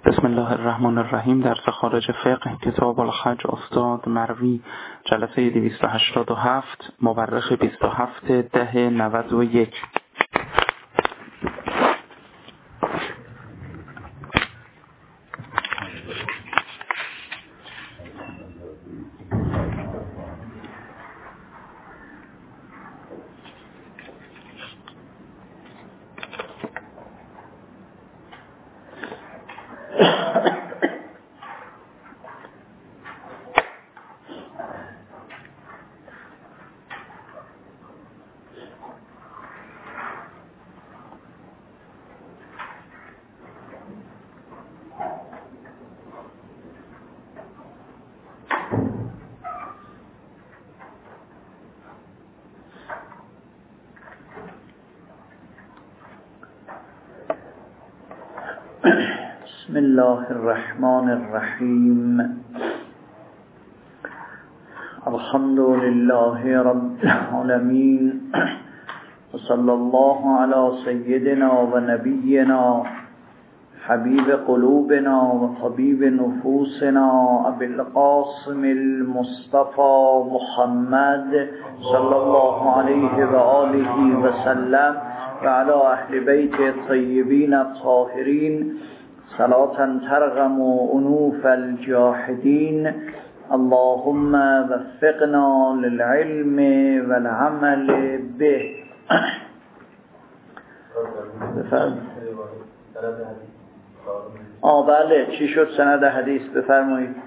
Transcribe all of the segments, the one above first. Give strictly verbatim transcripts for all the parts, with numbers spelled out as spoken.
بسم الله الرحمن الرحیم. درس خارج فقه کتاب الحج استاد مروی، جلسه دویست و هشتاد و هفت، مورخ بیست و هفت ده نود و یک. بسم الله الرحمن الرحیم. الحمد لله رب العالمین و صلی الله علی سیدنا و نبینا حبیب قلوبنا و طبیب نفوسنا ابی القاسم المصطفى محمد صلی الله علیه و آله و سلم و علی اهل بیت الطیبین الطاهرین صلاة ترغم انوف الجاحدین. اللهم وفقنا للعلم والعمل به. آه بله، چی شد سند حدیث؟ بفرمایید.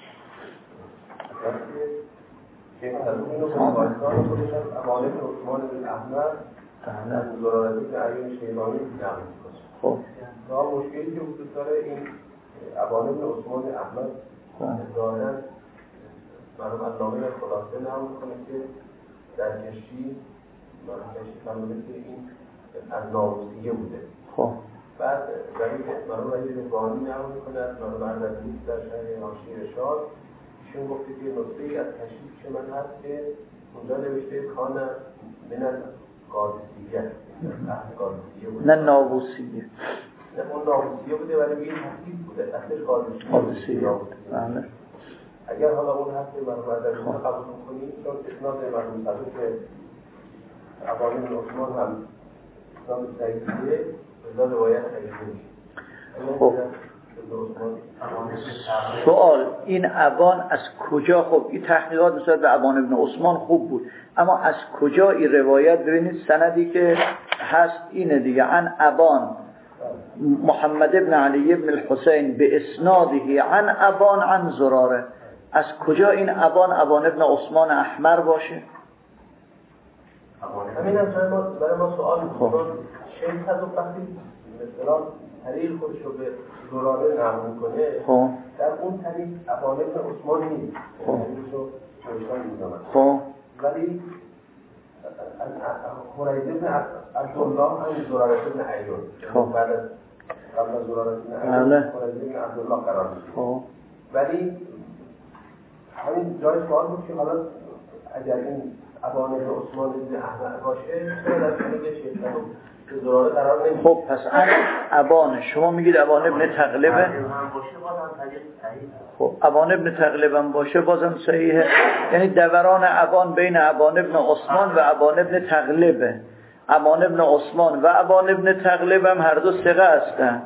خب راه مشکلی که وجود داره این ابان ابن عثمان احمد ظاهراً مرحوم علامه خلاصه نقل می‌کنه که در کشی مرحوم کشی فرموده که این از ناوسیه بوده. خب بعد در این مرحوم علی بانی نقل می‌کنه از مرحوم اردبیلی در شهر حاشیه ارشاد، ایشون گفته که نسخه‌ای از کشی پیش من هست که اونجا نوشته کان من القادسیه، اهل قادسیه بوده، نه ناوسیه، نه اون ناوسیه بوده ولی این تحقیق بوده، اصلش قادسیه بوده. بله. اگر حالا اون حرف مرحوم اردبیلی قبول کنیم، چون اسناد مرحوم صدوق ابان ابن عثمان هم اسناد صحیحه، اسناد روایت صحیحه میشه. خب سوال، این ابان از کجا؟ خب این تحقیقات نسبت به ابان ابن عثمان خوب بود، اما از کجا این روایت؟ ببینید سندی که هست اینه دیگه، عن ابان محمد ابن علی ابن الحسین به اسناده عن ابان عن زراره. از کجا این ابان ابان ابن عثمان احمر باشه؟ همین هم برای ما سوال میکنم. شیخ صدوق وقتی مثلا طریق خودش رو به زراره نقل میکنه، خب در اون طریق ابان ابن عثمان نیست، خب طریقشو نوشتن میدونم، خب ولی حریز ابن عبدالله هم زراره ابن عیون، خب بعد از قبل از زراره ابن عیون حریز ابن عبدالله قرار میشه. خب ولی همین جای سوال بود که حالا اگر این ابان ابن عثمان ابن احمد باشه چرا در طریق شیخ صدوق که زراره قرار نمیشه؟ خب پس ابان شما میگید ابان ابن تغلبه؟ خب ابان ابن تغلبه باشه بازم صحیحه، یعنی دوران ابان بین ابان ابن عثمان و ابان ابن تغلبه. ابان ابن عثمان و ابان ابن تغلبه هم هر دو ثقه هستن.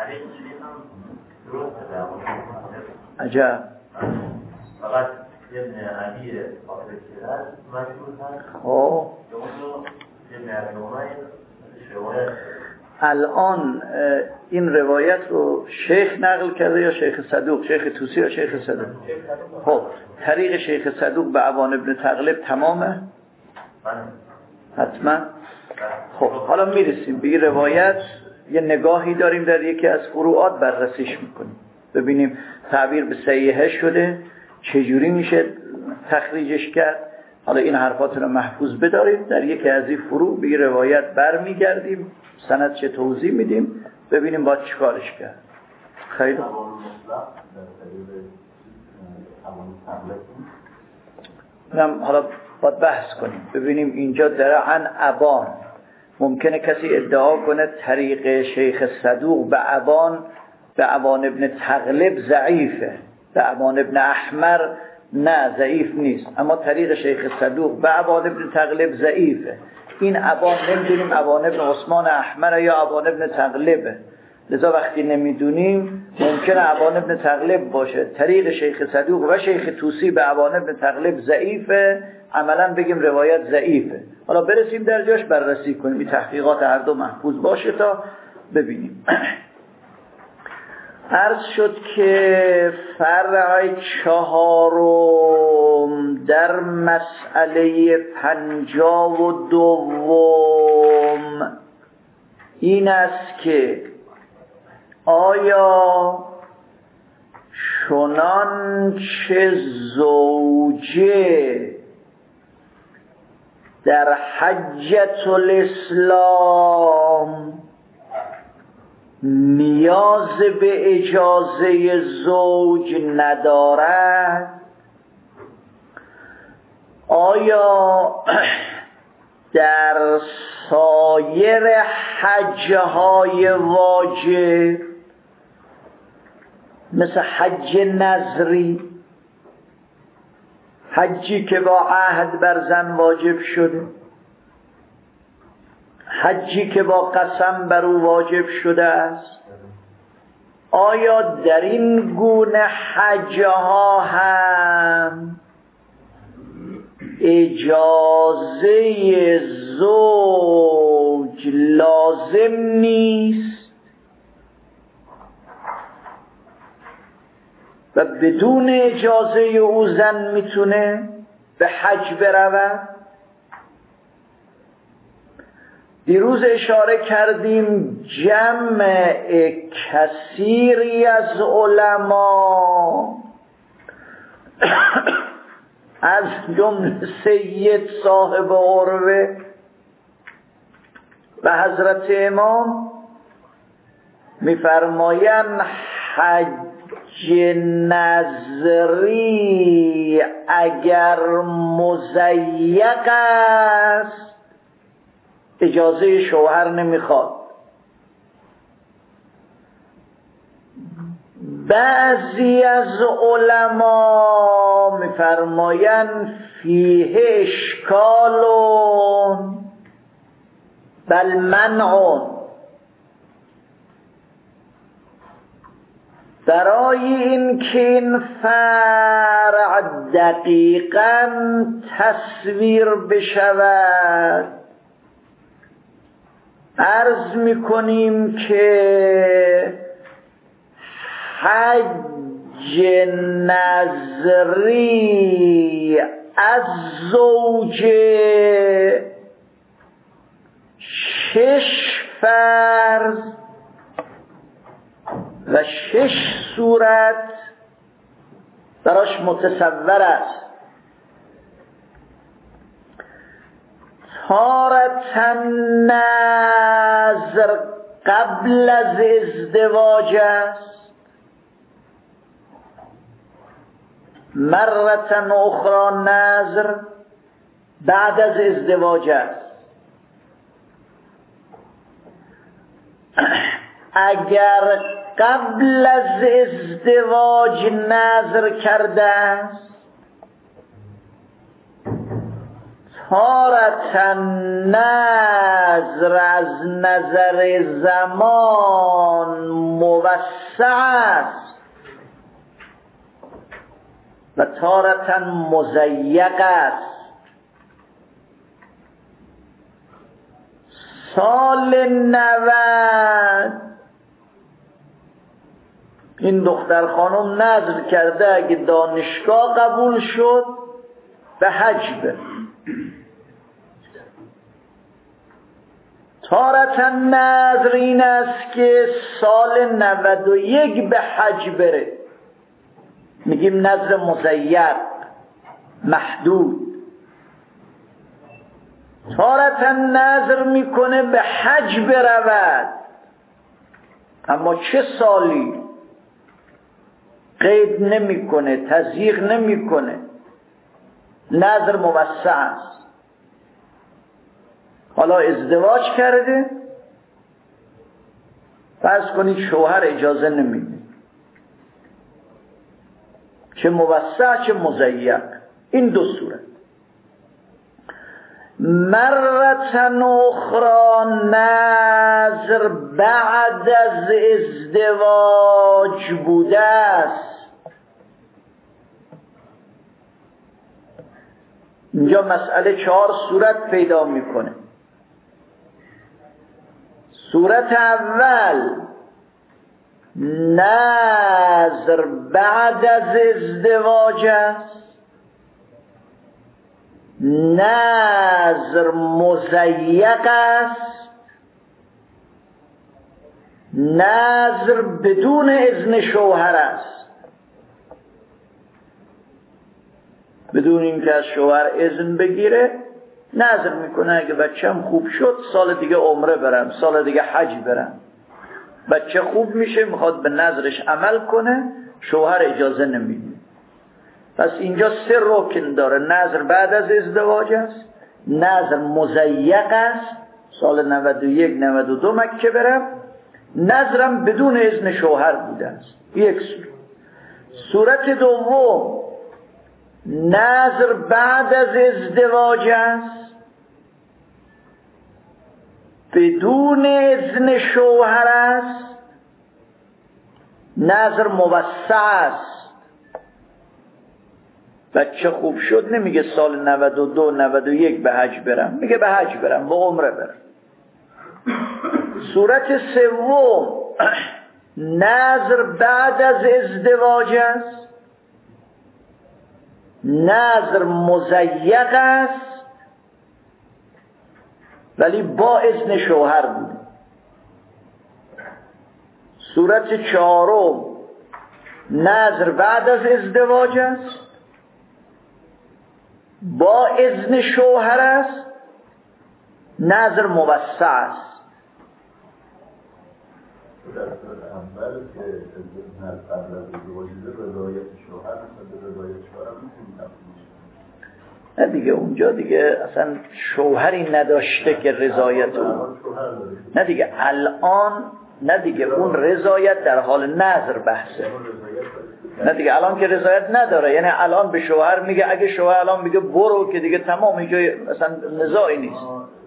عجب. فقط ابن علی قاضی کرد مشهور هست. خب ابن علی عمر روایت الان این روایت رو شیخ نقل کرده یا شیخ صدوق؟ شیخ توسی یا شیخ صدوق؟ خب طریق شیخ صدوق به ابان ابن تغلب تمامه؟ حتما. خب حالا میرسیم به این روایت، یه نگاهی داریم در یکی از فروعات بررسیش میکنیم، ببینیم تعبیر به صحیحه شده چجوری میشه تخریجش کرد. حالا این حرفات رو محفوظ بدارید، در یکی از این فروع به روایت برمیگردیم، سند چه توضیح میدیم، ببینیم باید چیکارش کرد. خیلی هم حالا باید بحث کنیم، ببینیم اینجا داره عن ابان. ممکنه کسی ادعا کنه طریق شیخ صدوق به ابان به ابان ابن تغلب ضعیفه، به ابان ابن احمر نه ضعیف نیست، اما طریق شیخ صدوق به ابان ابن تغلب ضعیفه. این ابان نمیدونیم ابان ابن عثمان احمر یا ابان ابن تغلبه، لذا وقتی نمیدونیم ممکنه ابان ابن تغلب باشه. طریق شیخ صدوق و شیخ طوسی به ابان ابن تغلب ضعیفه، عملا بگیم روایت ضعیفه. حالا برسیم در جاش بررسی کنیم، این تحقیقات هر دو محفوظ باشه تا ببینیم. عرض شد که فرع چهارم در مسئله پنجاه و دوم این است که آیا چنانچه زوجه در حجة الاسلام نیاز به اجازه زوج ندارد، آیا در سایر حجهای واجب مثل حج نظری، حجی که با عهد بر زن واجب شده، حجی که با قسم بر او واجب شده است، آیا در این گونه حجها هم اجازه زوج لازم نیست و بدون اجازه او زن میتونه به حج برود؟ دیروز اشاره کردیم جمع کثیری از علما از جمله سید صاحب عروه و حضرت امام میفرمایند حج نظری اگر مضیق است اجازه شوهر نمیخواد. بعضی از علما میفرمایند فیه اشکالون بل منعون، برای این که این فرع دقیقاً تصویر بشود عرض میکنیم که حج نظری از زوجه شش فرض و شش صورت براش متصور است. تارة نظر قبل از ازدواج است، مرة اخرى نظر بعد از ازدواج است. اگر قبل از ازدواج نظر کرده است تارة نظر از نظر زمان موسع است و تارة مضیق است. سال نود این دختر خانم نظر کرده اگه دانشگاه قبول شد به حج بره. تارة نظر این است که سال نود و یک به حج بره، میگیم نظر مضیق محدود. تارة نظر میکنه به حج برود، اما چه سالی قید نمیکنه، تضییق نمیکنه، نظر موسع است. حالا ازدواج کرده، فرض کنید شوهر اجازه نمیده، چه موسع چه مضیق. این دو صورت. مرتن اخرى نذر بعد از ازدواج بوده است. اینجا مسئله چهار صورت پیدا میکنه. صورت اول نذر بعد از ازدواج است، نذر مضیق است، نذر بدون اذن شوهر است، بدون اینکه از شوهر اذن بگیره نذر میکنه اگه بچه‌م خوب شد سال دیگه عمره برم، سال دیگه حج برم. بچه خوب میشه میخواد به نذرش عمل کنه، شوهر اجازه نمیده. پس اینجا سه رکن داره. نذر بعد از ازدواج است، نذر مضیق است، سال نود و یک نود و دو مکه برم، نذرم بدون اذن شوهر بوده است. یک صورت. صورت دوم نذر بعد از ازدواج است، بدون اذن شوهر است، نذر موسع است. بچه خوب شد نمیگه سال نود و دو نود و یک به حج برم، میگه به حج برم، به عمره برم. صورت سوم نذر بعد از ازدواج است، نذر مضیق است ولی با اذن شوهر بود. صورت چهارم نذر بعد از ازدواج است، با اذن شوهر است، نذر موسع است. در صورت اول که نذر قبل از ازدواج رضایت شوهر مثل رضایت شوهر میتونیم تفصیل نه دیگه اونجا دیگه اصلا شوهری نداشته که رضایت اون. نه دیگه الان نه دیگه اون رضایت در حال نذر بحثه. نه دیگه الان که رضایت نداره، یعنی الان به شوهر میگه اگه شوهر الان میگه برو که دیگه تمام اینجا اصلا نزاعی نیست.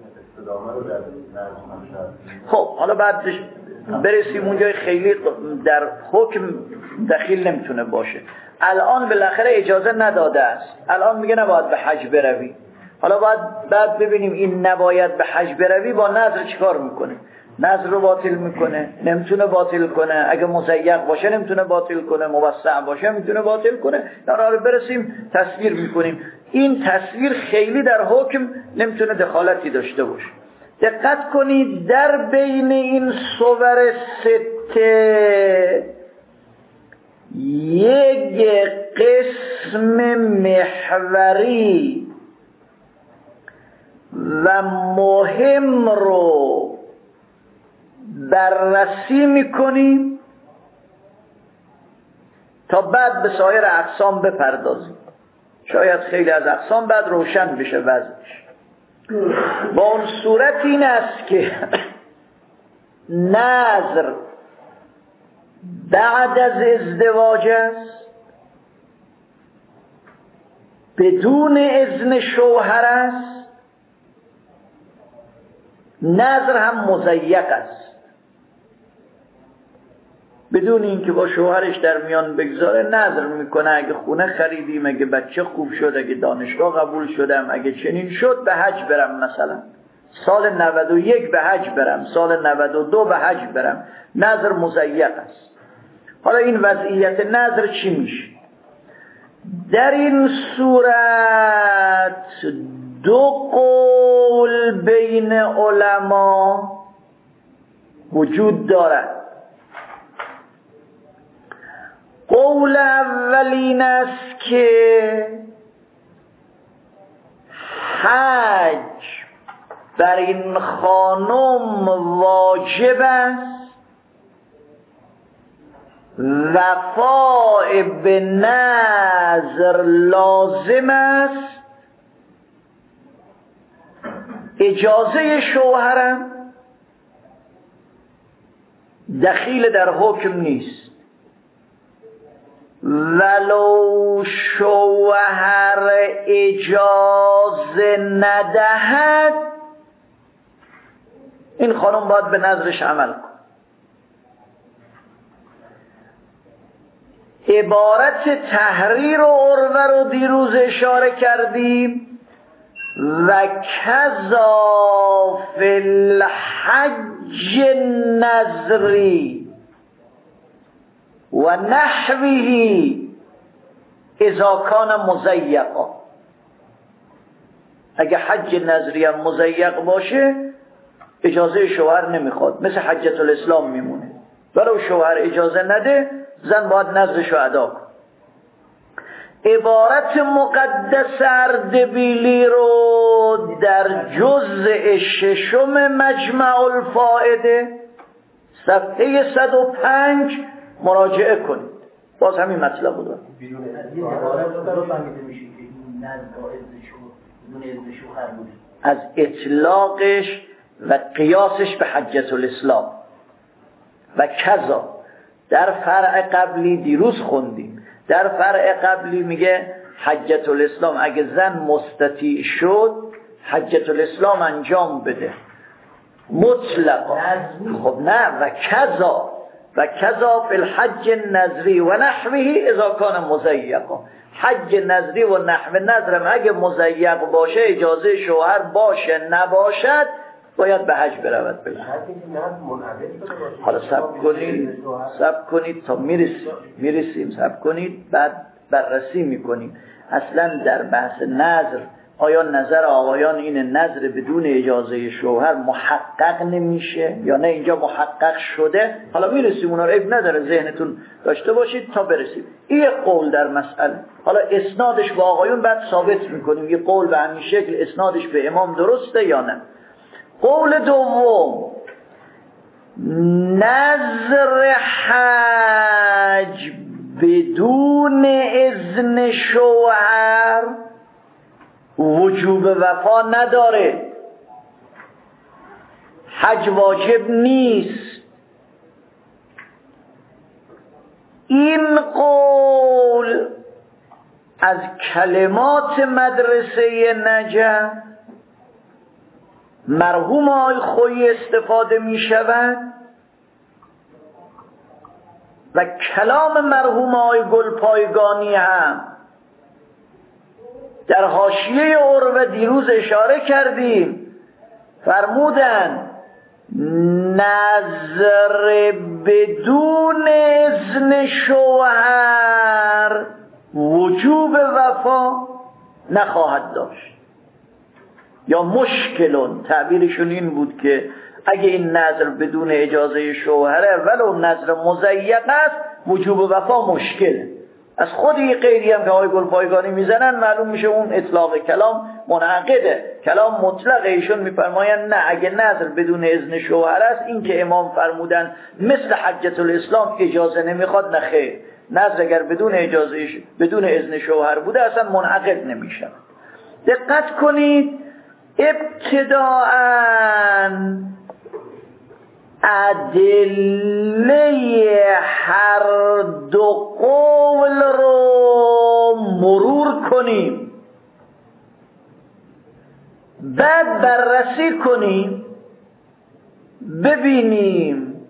خب حالا بعدش برسیم اونجا خیلی در حکم دخیل نمیتونه باشه. الان بالاخره اجازه نداده است، الان میگه نباید به حج بروی. حالا باید بعد ببینیم این نباید به حج بروی با نذر چیکار میکنه. نذر رو باطل میکنه، نمیتونه باطل کنه. اگه مضیق باشه نمیتونه باطل کنه، موسع باشه میتونه باطل کنه. در رو برسیم تصویر میکنیم. این تصویر خیلی در حکم نمیتونه دخالتی داشته باشه. دقت کنید در بین این صور سته یک قسم محوری و مهم رو بررسی میکنیم تا بعد به سایر اقسام بپردازیم. شاید خیلی از اقسام بعد روشن بشه وضعش. با اون صورت این است که نذر بعد از ازدواج است، بدون اذن شوهر است، نذر هم مضیق است، بدون اینکه با شوهرش در میان بگذاره نذر میکنه اگه خونه خریدیم، اگه بچه خوب شد، اگه دانشگاه قبول شدم، اگه چنین شد به حج برم، مثلا سال نود و یک به حج برم، سال نود و دو به حج برم. نذر مضیق است. حالا این وضعیت نذر چی میشه؟ در این صورت دو قول بین علما وجود دارد. قول اول این است که حج بر این خانم واجب است، وفاء به نذر لازم است، اجازه شوهرم دخیل در حکم نیست. ولو شوهر اجازه ندهد این خانم باید به نظرش عمل کن. عبارت تحریر و عروه رو دیروز اشاره کردیم و کذا فی الحج نظری و نحوه اذا کان مضیقا. اگه حج نظری هم مضیق باشه اجازه شوهر نمیخواد، مثل حجت الاسلام میمونه. ولو شوهر اجازه نده زن باید نظرشو ادا کن. عبارت مقدس اردبیلی رو در جزء ششم مجمع الفائده صفحه صد و پنج مراجعه کنید. باز همین مطلب بود. از اطلاقش و قیاسش به حجت الاسلام و کذا در فرع قبلی دیروز خوندیم. در فرع قبلی میگه حجت الاسلام اگه زن مستطیع شد حجت الاسلام انجام بده مطلقا. خب نه، و کذا و کذا فی الحج نظری و نحوه اذا کان مضیقا. حج نظری و نحو نظرم اگه مضیق باشه اجازه شوهر باشه، نباشد باید به حج برود. بله حالا سب کنید سب کنید تا میرسیم میرسیم سب کنید بعد بررسی میکنیم. اصلا در بحث نظر آیا نظر آقایان این نظر بدون اجازه شوهر محقق نمیشه یا نه اینجا محقق شده؟ حالا میرسیم اونا رو، عیب نداره ذهنتون داشته باشید تا برسیم. این قول در مسئله، حالا اسنادش با آقایون بعد ثابت میکنیم یه قول به همین شکل اسنادش به امام درسته یا نه. قول دوم، نظر حج بدون اذن شوهر وجوب وفا نداره، حج واجب نیست. این قول از کلمات مدرسه نجف مرحوم آقای خویی استفاده می شود و کلام مرحوم آقای گلپایگانی هم در حاشیه عروه دیروز اشاره کردیم. فرمودن نظر بدون اذن شوهر وجوب وفا نخواهد داشت، یا مشکلون، تعبیرشون این بود که اگه این نظر بدون اجازه شوهره ولو نظر مضیق است وجوب وفا مشکله. از خود یه قیدی هم که آقای گلپایگانی میزنن معلوم میشه اون اطلاق کلام منعقده. کلام مطلق ایشون میفرمایند نه، اگه نظر بدون اذن شوهر است این که امام فرمودن مثل حجت الاسلام اجازه نمیخواد، نه خیر. نظر اگر بدون اجازه بدون اذن شوهر بوده اصلا منعقد نمیشه. دقت کنید، ابتداءً ادله هر دو قول رو مرور کنیم، بعد بررسی کنیم ببینیم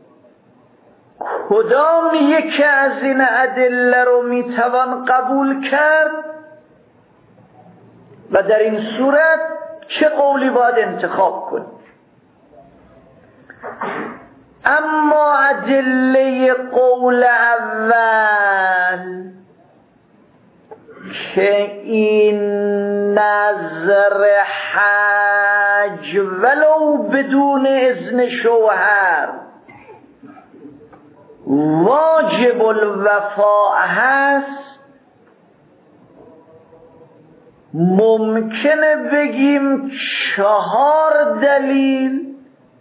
کدام یکی از این ادله رو میتوان قبول کرد و در این صورت چه قولی باید انتخاب کنیم. اما ادله قول اول که این نظر حج ولو بدون اذن شوهر واجب الوفا هست، ممکنه بگیم چهار دلیل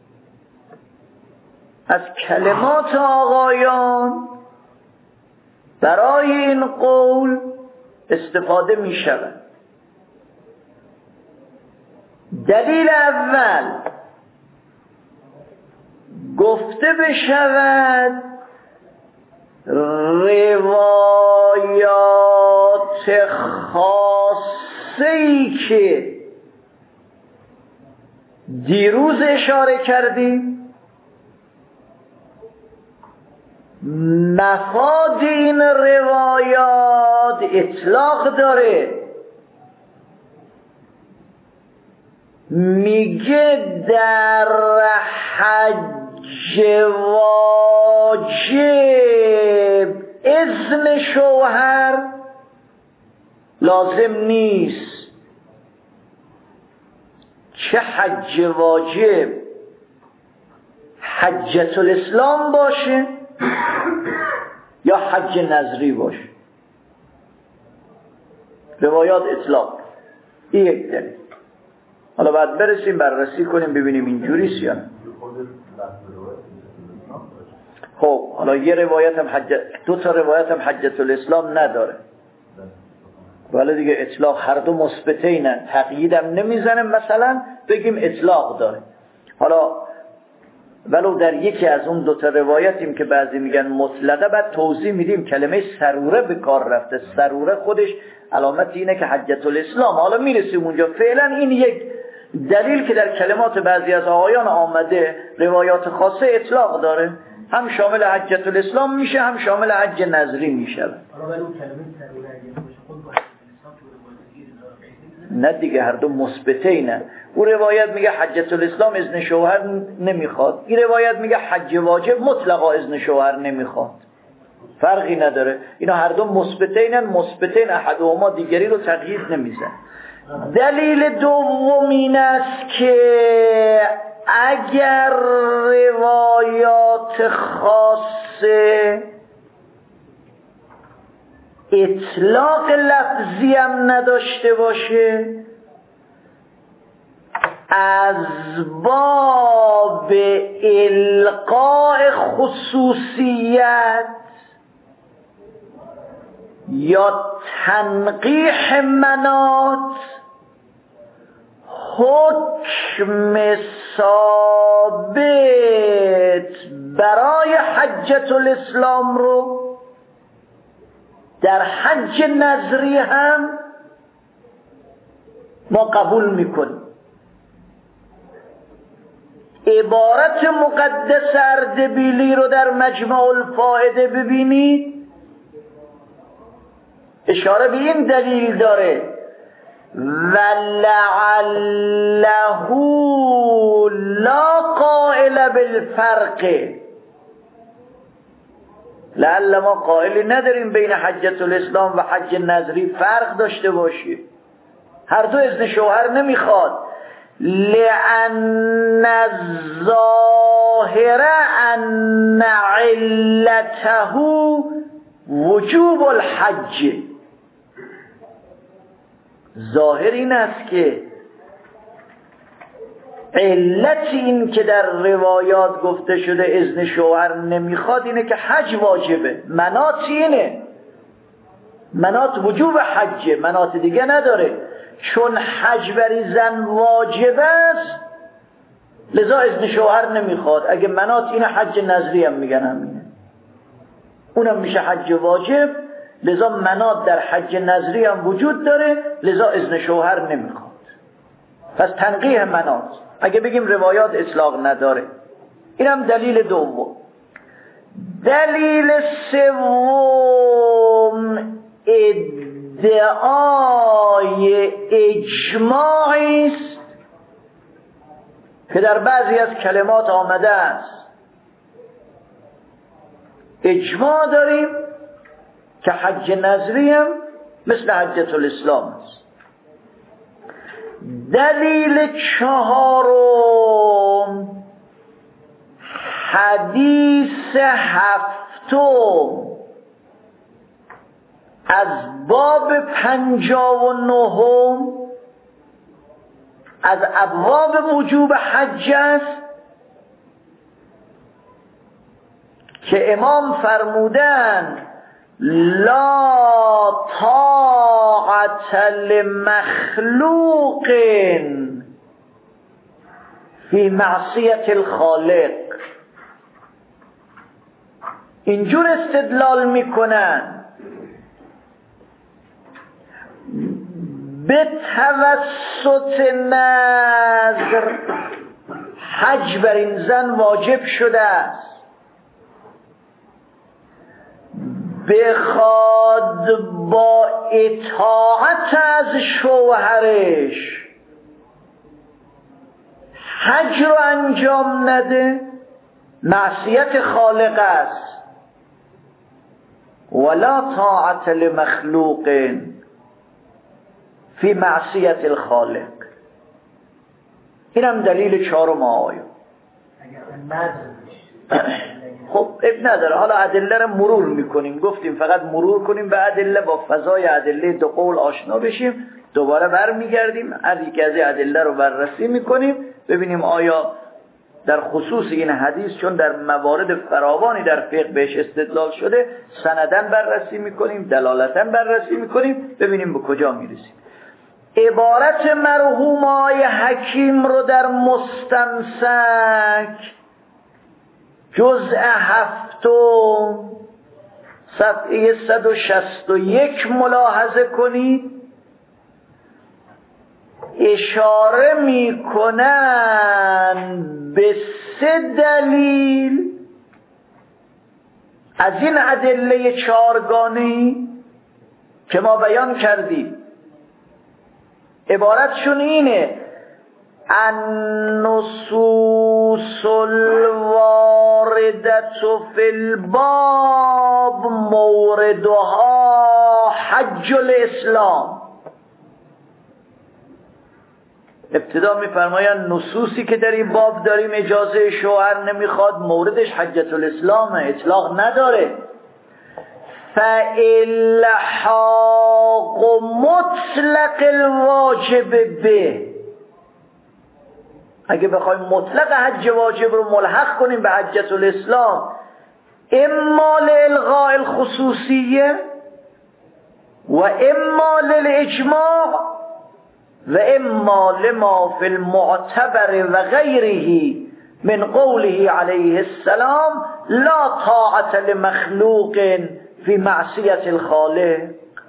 از کلمات آقایان برای این قول استفاده می شود. دلیل اول گفته بشود روایت خاصه‌ای که دیروز اشاره کردیم مفاد این روایات اطلاق داره. میگه در حج واجب اذن شوهر لازم نیست. چه حج واجب؟ حجة الاسلام باشه یا حج نظری باشه. روایات اطلاق. این یک دلیل. حالا بعد برسیم بررسی کنیم ببینیم اینجوریست یا نه. خب حالا یه روایت هم حج... دو تا روایت هم حجة الاسلام نداره، ولی دیگه اطلاق هر دو مثبتینن، تقییدم نمیزنه مثلا بگیم اطلاق داره. حالا ولو در یکی از اون دو تا روایتیم که بعضی میگن مطلقه، بعد توضیح میدیم کلمه سروره به کار رفته. سروره خودش علامت اینه که حجة الاسلام. حالا میرسیم اونجا. فعلا این یک دلیل که در کلمات بعضی از آقایان آمده روایات خاصه اطلاق داره، هم شامل حجة الاسلام میشه هم شامل حج نظری میشه. نه دیگه هر دو مثبته نه. اون روایت میگه حجة الاسلام اذن شوهر نمیخواد، این روایت میگه حج واجب مطلقا اذن شوهر نمیخواد. فرقی نداره، اینا هر دو مثبتینن. مثبتین احدهما دیگری رو تقیید نمیزن. دلیل دوم این است که اگر روایات خاصه اطلاق لفظی هم نداشته باشه، از باب القاء خصوصیت یا تنقیح منات حکم ثابت برای حجة الاسلام رو در حج نظری هم ما قبول میکنیم. عبارت مقدس اردبیلی رو در مجمع الفائده ببینید، اشاره به این دلیل داره وَلَعَلَّهُ لا قائل بالفرق. لعل ما قائلی نداریم بین حجة الاسلام و حج نظری فرق داشته باشه. هر دو اذن شوهر نمیخواد. لأن الظاهر أن علته وجوب الحج. ظاهر این است که علت این که در روایات گفته شده اذن شوهر نمیخواد اینه که حج واجبه. منات اینه، منات وجوب حجه، منات دیگه نداره. چون حج بری زن واجب است لذا اذن شوهر نمیخواد. اگه منات اینه حج نظری هم میگن همینه، اونم میشه حج واجب، لذا منات در حج نظری هم وجود داره، لذا اذن شوهر نمیخواد. پس تنقیح منات اگه بگیم روایات اطلاق نداره. اینم دلیل دوم. دلیل سوم ادعای اجماعی است که در بعضی از کلمات آمده است. اجماع داریم که حج نظری هم مثل حجة الاسلام است. دلیل چهارم حدیث هفتم از باب پنجاه و نهم از ابواب وجوب حج است که امام فرمودند لا طاعت لمخلوق فی معصیت الخالق. اینجور استدلال میکنن به توسط نظر حج بر این زن واجب شده است، بخواد با اطاعت از شوهرش حج رو انجام نده، معصیت خالق است. ولا طاعت لمخلوق فی معصیت الخالق. اینم دلیل چهارم آیه. خب اب نداره، حالا ادله رو مرور میکنیم، گفتیم فقط مرور کنیم به ادله، با فضای ادله دو قول آشنا بشیم، دوباره برمیگردیم هر یک از ادله رو بررسی میکنیم ببینیم آیا در خصوص این حدیث، چون در موارد فراوانی در فقه بهش استدلال شده، سندن بررسی میکنیم، دلالتن بررسی میکنیم، ببینیم به کجا میرسیم. عبارت مرحوم آقای حکیم رو در مستمسک جزء هفتم صفحه صد و شصت و یک ملاحظه کنید. اشاره میکنن به سه دلیل از این ادله چهارگانه‌ای که ما بیان کردیم. عبارتشون اینه: النصوص الواردة فی الباب موردها حج الاسلام. ابتدا میفرمایند نصوصی که در این باب داریم اجازه شوهر نمیخواد، موردش حجت الاسلامه، اطلاق نداره. فالحاق مطلق الواجب به، اگه بخوایم مطلق حج واجب رو ملحق کنیم به حجت الاسلام، اما لالغاء الخصوصیه و اما للاجماع و اما لما فی المعتبر و غیره من قوله علیه السلام لا طاعت لمخلوق فی معصیت الخالق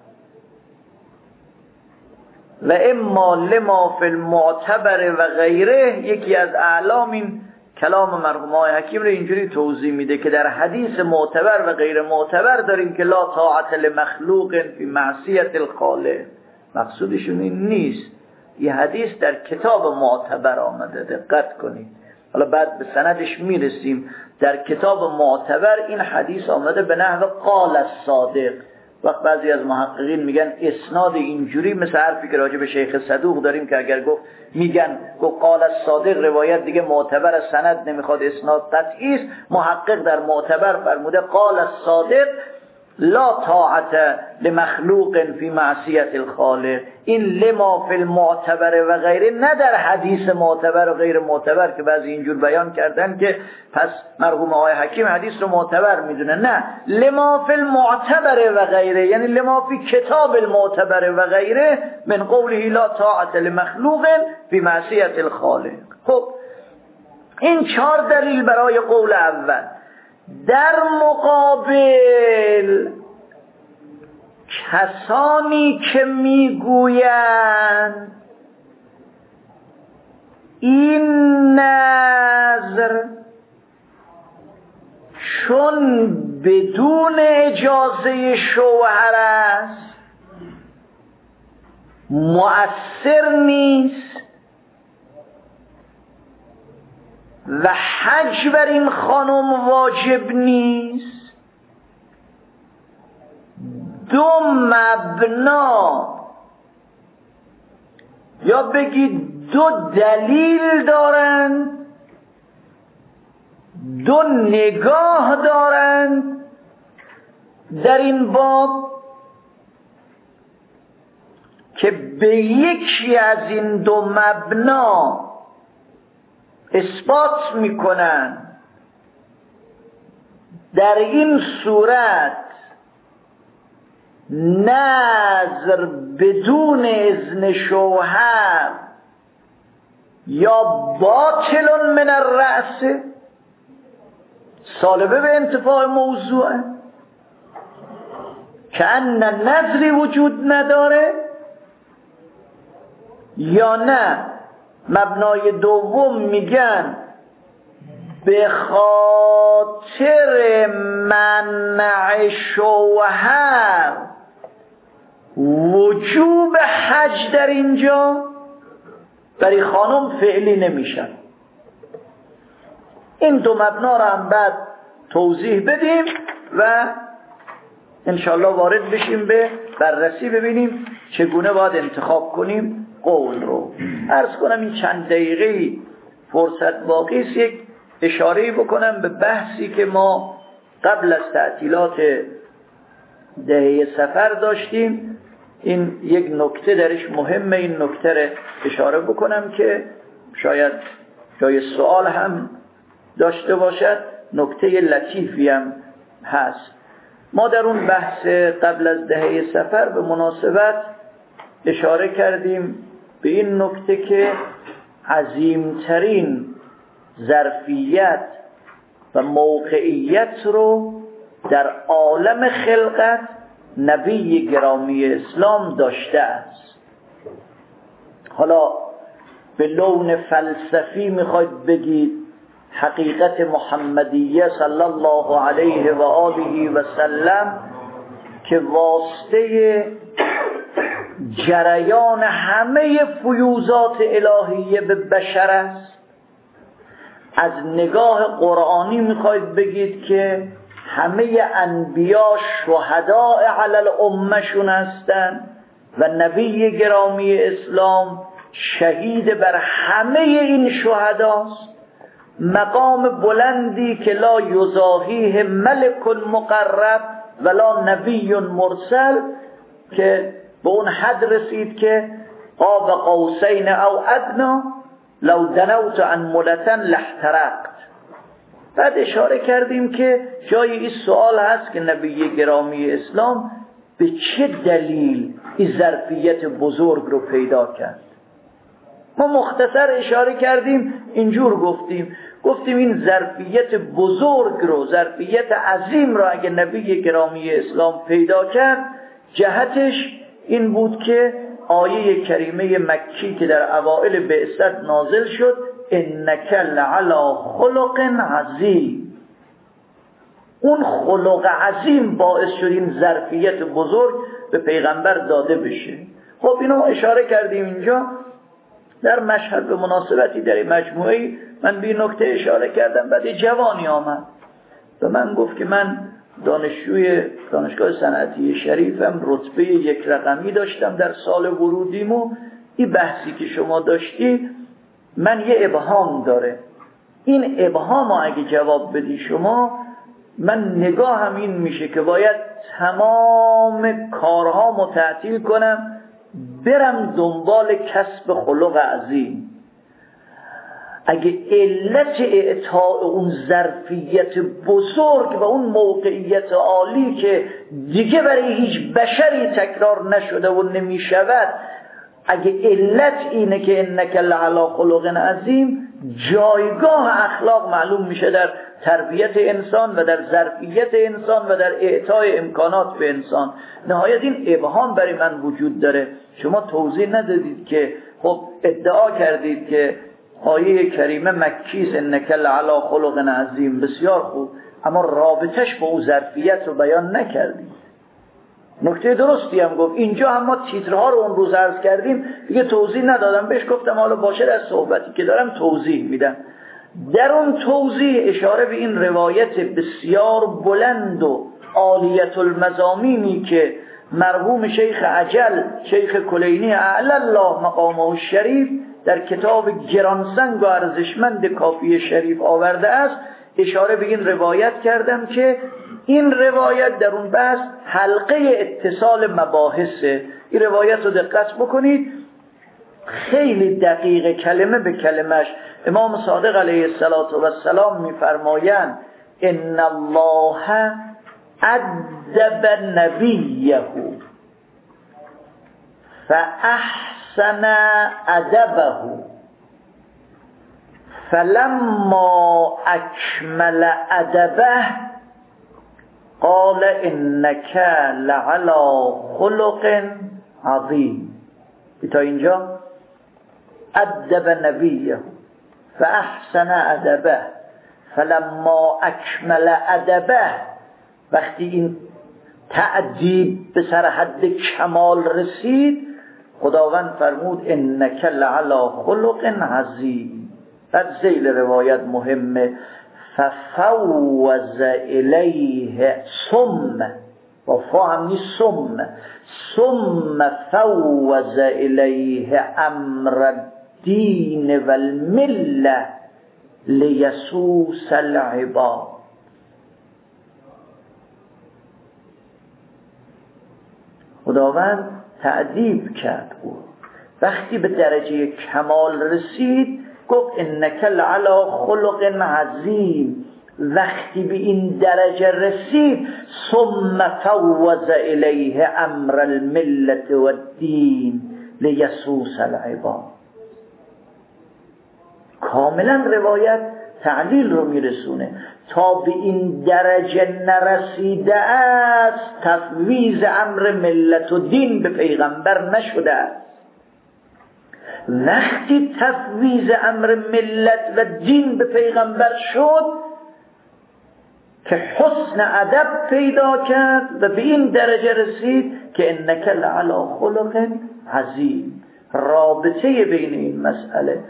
و اما لما فی المعتبر و غیره. یکی از اعلام این کلام مرحوم آقای حکیم رو اینجوری توضیح میده که در حدیث معتبر و غیر معتبر داریم که لا طاعت لمخلوق فی معصیت الخالق. مقصودشون این نیست، یه حدیث در کتاب معتبر آمده، دقت کنید. حالا بعد به سندش میرسیم. در کتاب معتبر این حدیث آمده به نحو قال الصادق. وقت بعضی از محققین میگن اسناد اینجوری، مثل حرفی که راجع به شیخ صدوق داریم که اگر گفت میگن گفت قال الصادق روایت دیگه معتبر از سند نمیخواد، اسناد قطعی است. محقق در معتبر فرموده قال الصادق لا طاعت لمخلوق فی معصیت الخالق. این لما فی المعتبر و غیره، نه در حدیث معتبر و غیر معتبر که بعضی اینجور بیان کردن که پس مرحوم آقای حکیم حدیث رو معتبر میدونه. نه، لما فی المعتبر و غیره، یعنی لما فی کتاب المعتبر و غیره من قوله لا طاعت لمخلوق فی معصیت الخالق. خب این چهار دلیل برای قول اول. در مقابل کسانی که میگویند این نظر چون بدون اجازه شوهر است مؤثر نیست و حج بر این خانم واجب نیست، دو مبنا یا بگید دو دلیل دارند، دو نگاه دارند در این باب که به یکی از این دو مبنا اثبات میکنن در این صورت نظر بدون اذن شوهر یا باطل من الرأس، سالبه به انتفاع موضوعه که ان نظری وجود نداره یا نه مبنای دوم میگن به خاطر منع شوهر وجوب حج در اینجا برای خانم فعلی نمیشن. این دو مبنا رو هم بعد توضیح بدیم و انشاءالله وارد بشیم به بررسی، ببینیم چگونه باید انتخاب کنیم قول رو. عرض کنم این چند دقیقه فرصت باقی است یک اشاره بکنم به بحثی که ما قبل از تعطیلات دهه صفر داشتیم. این یک نکته درش مهمه، این نکته رو اشاره بکنم که شاید جای سوال هم داشته باشد. نکته لطیفی هم هست. ما در اون بحث قبل از دهه صفر به مناسبت اشاره کردیم به این نکته که عظیمترین ظرفیت و موقعیت رو در عالم خلقت نبی گرامی اسلام داشته است. حالا به لون فلسفی میخواید بگید حقیقت محمدیه صلی الله علیه و آله و سلم که واسطه جریان همه فیوزات الهیه به بشر است. از نگاه قرآنی میخواید بگید که همه انبیا شهداء علی الامه شون هستند و نبی گرامی اسلام شهید بر همه این شهداست. مقام بلندی که لا یضاهیه ملک مقرب ولا نبی مرسل، که به اون حد رسید که قاب قوسین او ادنا لو دنوت عن ملتن لاحترقت. بعد اشاره کردیم که جای این سوال هست که نبی گرامی اسلام به چه دلیل این ظرفیت بزرگ رو پیدا کرد. ما مختصر اشاره کردیم، اینجور گفتیم گفتیم این ظرفیت بزرگ رو، ظرفیت عظیم رو اگه نبی گرامی اسلام پیدا کرد، جهتش این بود که آیه کریمه مکی که در اوائل بعثت نازل شد انک لعلی خلق عظیم، اون خلق عظیم باعث شد این ظرفیت بزرگ به پیغمبر داده بشه. خب اینو اشاره کردیم اینجا در مشهد به مناسبتی در مجموعه. من به نکته اشاره کردم. بعد جوانی آمد و من گفت که من دانشجوی دانشگاه صنعتی شریفم، رتبه یک رقمی داشتم در سال ورودیم و این بحثی که شما داشتی من یه ابهام داره. این ابهام اگه جواب بدی شما، من نگاه هم این میشه که باید تمام کارها تعطیل کنم برم دنبال کسب خلق عظیم. اگه علت اعطاء اون ظرفیت بزرگ و اون موقعیت عالی که دیگه برای هیچ بشری تکرار نشده و نمیشود، اگه علت اینه که انک لعلی خلق عظیم، جایگاه اخلاق معلوم میشه در تربیت انسان و در ظرفیت انسان و در اعطای امکانات به انسان. نهایت این ابهام برای من وجود داره. شما توضیح ندادید که خب ادعا کردید که آیه کریمه مکیس انک لعلی خلق عظیم، بسیار خوب، اما رابطش با اون ظرفیت رو بیان نکردید. نکته درستی هم گفت. اینجا هم ما تیترها رو اون روز عرض کردیم، دیگه توضیح ندادم، بهش گفتم حالا باشه در صحبتی که دارم توضیح میدم. در اون توضیح اشاره به این روایت بسیار بلند و عالیت المضامینی که مرحوم شیخ عجل، شیخ کلینی اعلی الله مقامه الشریف، در کتاب گرانسنگ و ارزشمند کافی شریف آورده است، اشاره به این روایت کردم که این روایت در اون بحث حلقه اتصال مباحثه. این روایت رو دقت بکنید، خیلی دقیق کلمه به کلمش امام صادق علیه السلام میفرمایند ان الله ادب نبیه فاحسن ادبه فلما اکمل ادبه قال انک لعلی خلق عظیم. تا اینجا ادب نبیه فاحسن ادبه فلما اکمل ادبه. وقتی این تأدیب به سر حد کمال رسید خداوند فرمود انک لعلی خلق عظیم. بعد ذیل روایت مهمه ففوض الیه ثم و فا هم نیست ثم ثم فوض الیه امر الدین و المله لیسوس العباد. خداوند تأدیب کرد او. وقتی به درجه کمال رسید گفت انک لعلی خلق عظیم. وقتی به این درجه رسید ثم فوض الیه امر الملت و الدین لیسوس العباد. کاملا روایت تعلیل رو میرسونه. تا به این درجه نرسیده است تفویض امر ملت و دین به پیغمبر نشده است. وقتی تفویض امر ملت و دین به پیغمبر شد که حسن ادب پیدا کرد و به این درجه رسید که انک لعلی خلق عظیم. رابطه بین این مسئله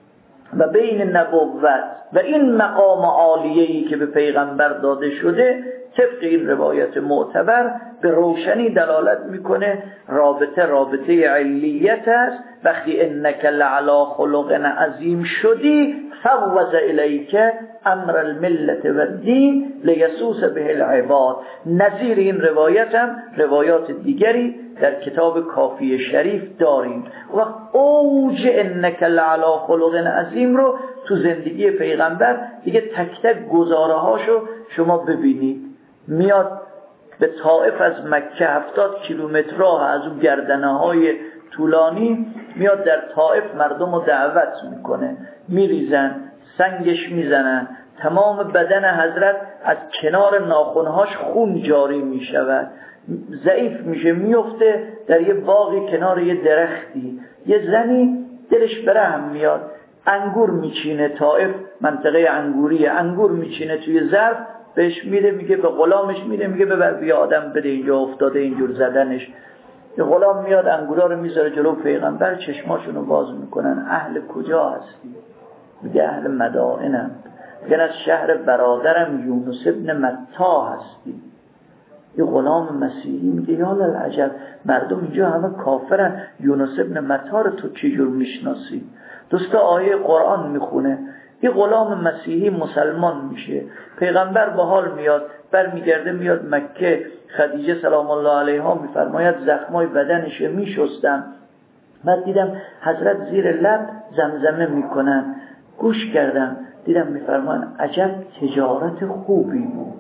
و بین نبوت و این مقام عالیه‌ای که به پیغمبر داده شده طبق این روایت معتبر به روشنی دلالت میکنه. رابطه رابطه علیت است. وقتی انک لعلی خلق عظیم شدی فوض الیک امر الملت و الدین لیسوس به العباد. نظیر این روایت هم روایات دیگری در کتاب کافی شریف داریم. وقت اوج انک لعلی خلق عظیم رو تو زندگی پیغمبر دیگه تک تک گزاره هاشو شما ببینید. میاد به طائف از مکه هفتاد کیلومتر راه از اون گردنه های طولانی میاد در طائف مردم رو دعوت میکنه. میریزن سنگش میزنن. تمام بدن حضرت از کنار ناخنهاش خون جاری میشود. ضعیف میشه میفته در یه باغی کنار یه درختی. یه زنی دلش برهم میاد انگور میچینه. طائف منطقه انگوریه. انگور میچینه توی ظرف بهش میده میگه به غلامش میده میگه ببر بیا آدم بده اینجا افتاده اینجور زدنش. یه غلام میاد انگورا رو میذاره جلو پیغمبر چشماشونو باز میکنن. اهل کجا هستی؟ میگه اهل مدائنم. میگن از شهر برادرم یونس ابن متا هستی. یه غلام مسیحی میگه یا للعجب مردم اینجا همه کافرن یونس ابن متا رو تو چجور میشناسی؟ دوستا آیه قرآن میخونه. یه غلام مسیحی مسلمان میشه. پیغمبر با حال میاد برمیگرده میاد مکه. خدیجه سلام الله علیها میفرماید زخمای بدنش میشستم. بعد دیدم حضرت زیر لب زمزمه میکنن. گوش کردم دیدم میفرمان عجب تجارت خوبی بود.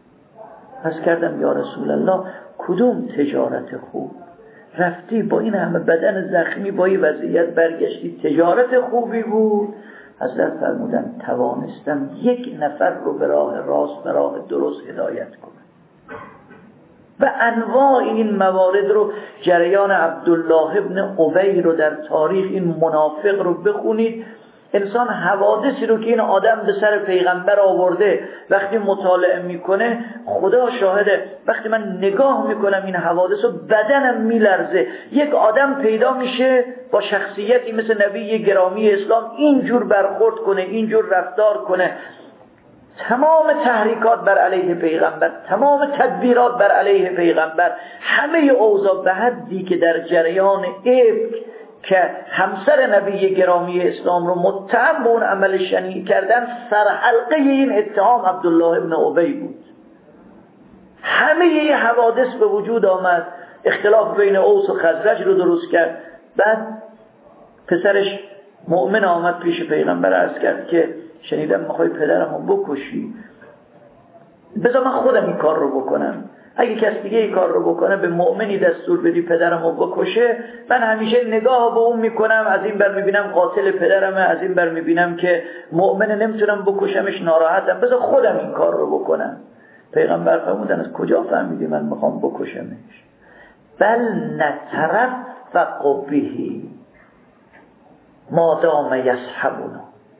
پس کردم یا رسول الله کدوم تجارت خوب؟ رفتی با این همه بدن زخمی با این وضعیت برگشتی تجارت خوبی بود؟ حضرت فرمودن توانستم یک نفر رو به راه راست به راه درست هدایت کنم. و انواع این موارد رو جریان عبدالله ابن ابی رو در تاریخ این منافق رو بخونید. انسان حوادثی رو که این آدم به سر پیغمبر آورده وقتی مطالعه میکنه خدا شاهده وقتی من نگاه میکنم این حوادث رو بدنم میلرزه. یک آدم پیدا میشه با شخصیتی مثل نبی گرامی اسلام اینجور برخورد کنه اینجور رفتار کنه. تمام تحریکات بر علیه پیغمبر تمام تدبیرات بر علیه پیغمبر همه اوضاع به حدی که در جریان افک که همسر نبی گرامی اسلام رو متهم به اون عمل شنیع کردن سرحلقه این اتهام عبدالله ابن ابی بود. همه این حوادث به وجود آمد. اختلاف بین اوس و خزرج رو درست کرد. بعد پسرش مؤمن آمد پیش پیغمبر عرض کرد که شنیدم میخوای پدرم رو بکشی. بذار من خودم این کار رو بکنم. اگه کس دیگه این کار رو بکنه به مؤمنی دستور بدی پدرم رو بکشه. من همیشه نگاه به اون میکنم از این بر میبینم قاتل پدرمه از این بر میبینم که مؤمنه نمیتونم بکشمش ناراحتم. بذار خودم این کار رو بکنم. پیغمبر فرمودن از کجا فهمیدی من میخوام بکشمش؟ بل نترفق بهی مادام یصحبنا،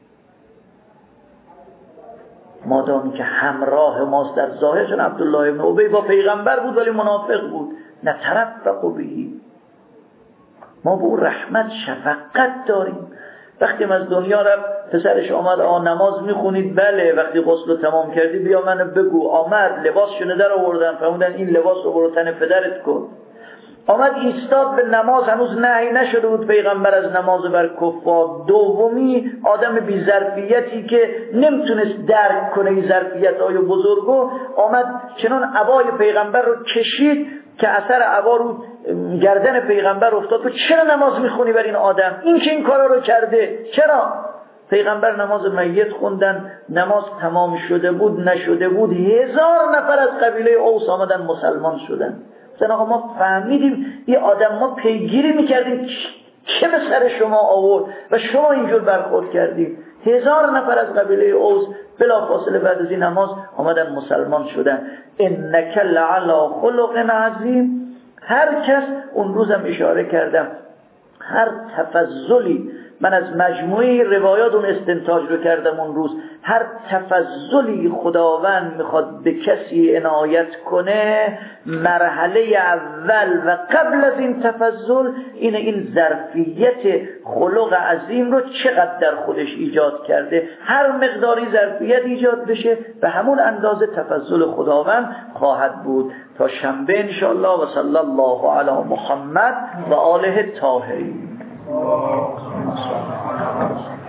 مادامی که همراه ماست در ظاهر. چون عبدالله ابن ابی با پیغمبر بود ولی منافق بود. نترفق بهی، ما به او رحمت شفقت داریم. وقتی از دنیا رفت پسرش آمد آ نماز میخونید؟ بله. وقتی غسل رو تمام کردی بیا منو بگو. آمد لباسشو در آوردن، فرمودن این لباس رو برو تن پدرت کن. آمد ایستاد به نماز، هنوز نهی نشده بود پیغمبر از نماز بر کفار. دومی آدم بی ظرفیتی که نمیتونست درک کنه این ظرفیت‌های بزرگو، آمد چنان عبای پیغمبر رو کشید که اثر عبا رو گردن پیغمبر افتاد. تو چرا نماز میخونی بر این آدم؟ این که این کارا رو کرده چرا؟ پیغمبر نماز میت خوندن، نماز تمام شده بود نشده بود، هزار نفر از قبیله اوس آمدن مسلمان شدن. مثلا آقا ما فهمیدیم این آدم، ما پیگیری میکردیم چه به سر شما آورد و شما اینجور برخورد کردیم. هزار نفر از قبیله اوس بلا فاصله بعد از این نماز آمدن مسلمان شدن. انک لعلی خلق عظیم. هر کس، اون روزم اشاره کردم، هر تفضلی، من از مجموعه روایات اون استنتاج رو کردم اون روز، هر تفضلی خداوند میخواد به کسی عنایت کنه، مرحله اول و قبل از این تفضل اینه این ظرفیت خلق عظیم رو چقدر در خودش ایجاد کرده. هر مقداری ظرفیت ایجاد بشه به همون اندازه تفضل خداوند خواهد بود. تا شنبه انشاءالله. و صلی الله علی محمد و آله الطاهرین.